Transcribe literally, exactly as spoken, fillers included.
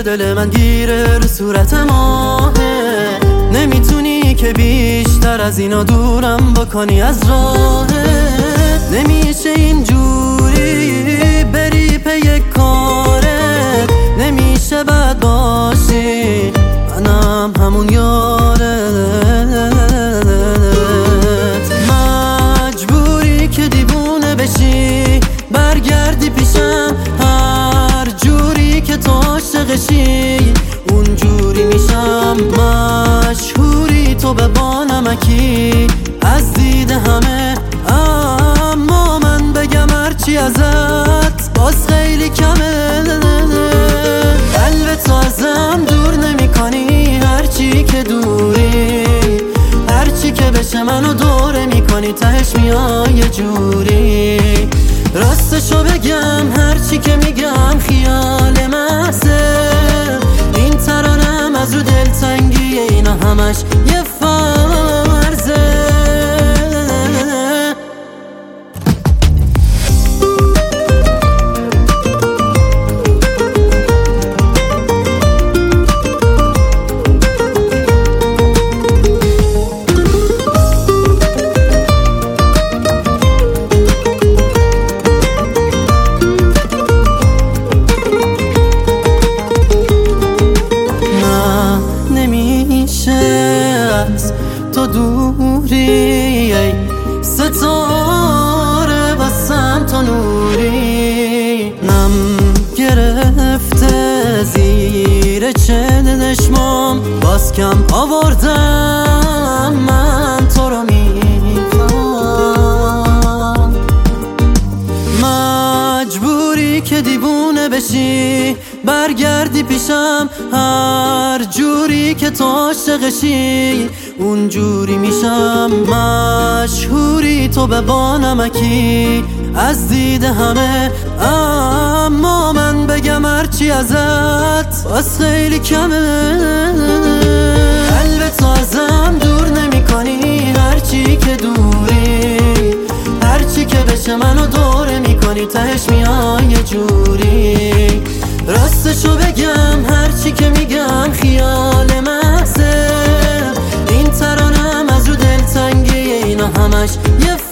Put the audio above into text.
دل من گیره رو صورت ماهه. نمیتونی که بیشتر از اینا دورم بکنی از راهه. نمیشه اینجوری بری پی کارت، نمیشه بد باشی منم همون یارت. مجبوری که دیوونه بشی برگردی پیشم، هر جوری که تو عاشقشی اونجوری میشم. مشهوری تو به بانمکی از دید همه، اما من بگم هرچی ازت باز خیلی کمه. قلب تو ازم دور نمی کنی هرچی که دوری، هرچی که بشه منو دوره می کنی تهش میای یه جوری. راستشو بگم هرچی که میگم خیال محضه، این ترانم از رو دلتنگی اینا همش یه فرضه. تو دوری ای ستاره واسم تو نوری، نم گرفته زیر چند چشمام باز کم آوردم من تو رو میخوام. مجبوری که دیوونه بشی برگردی پیشم، هر جوری که تو عاشقشی اونجوری میشم. مشهوری تو به بانمکی از دید همه، اما من بگم هرچی ازت باز خیلی کمه. قلب تو ازم دور نمی کنی هرچی که دوری، هرچی که بشه منو دوره می کنی تهش میای یه جوری. راستشو بگم هرچی که میگم خیال محضه، این ترانم از رو دلتنگی اینا همش یه